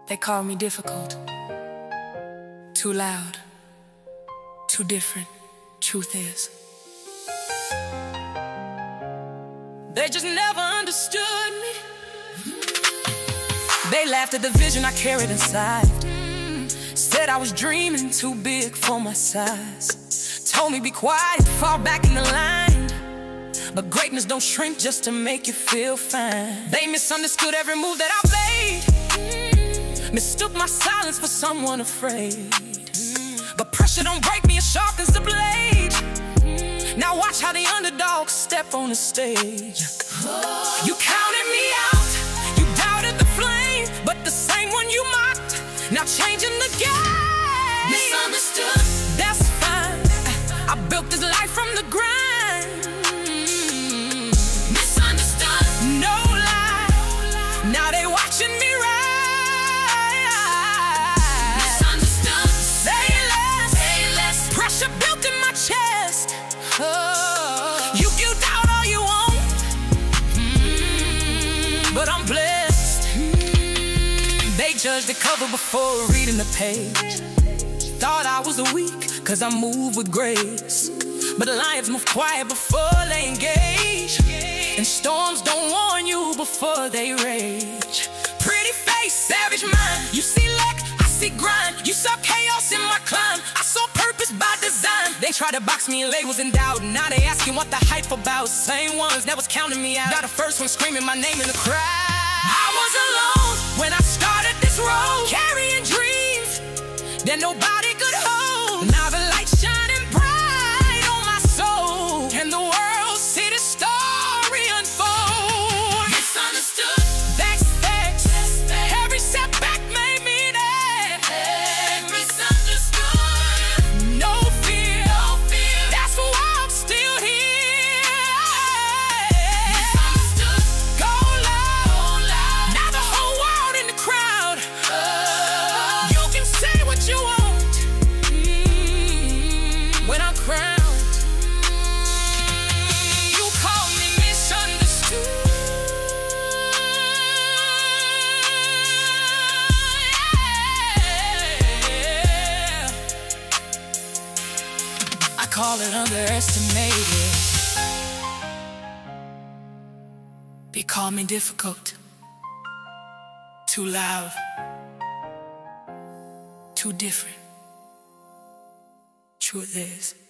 They call me difficult, too loud, too different. Truth is, they just never understood me. They laughed at the vision I carried inside. Said I was dreaming too big for my size. Told me be quiet, fall back in the line. But greatness don't shrink just to make you feel fine. They misunderstood every move that I made. Mistook my silence for someone afraid. But pressure don't break me, it sharpens the blade. Now watch how the underdogs step on the stage. You counted me out, you doubted the flame, but the same one you mocked, now changing the game. Misunderstood, that's fine. I built this life from the grind. Misunderstood, no lie. Now they watching me rise. Misunderstood, say less. Pressure built in my chest. You doubt all you want, but I'm blessed. They judged the cover before reading the page. Thought I was weak, cause I move with grace. But the lions move quiet before they engage. And storms don't warn you before they rage. Pretty face, savage mind. You see lack, I see grind. You saw chaos in my climb, I saw purpose by design. They try to box me in labels and doubt. Now they asking what the hype about. Same ones that was counting me out. Now the first one screaming my name in the crowd. I was alone when I started this road, carrying dreams that nobody could hold. Now the light's shining bright on my soul, and the world see the story unfold. misunderstood, Thanks. Every setback made me that. misunderstood, No fear, that's why I'm still here. misunderstood, Go loud, now the whole world in the crowd. You can say what you want when I'm crowned. You call me misunderstood. I call it underestimated. They call me difficult, too loud, too different. Truth is,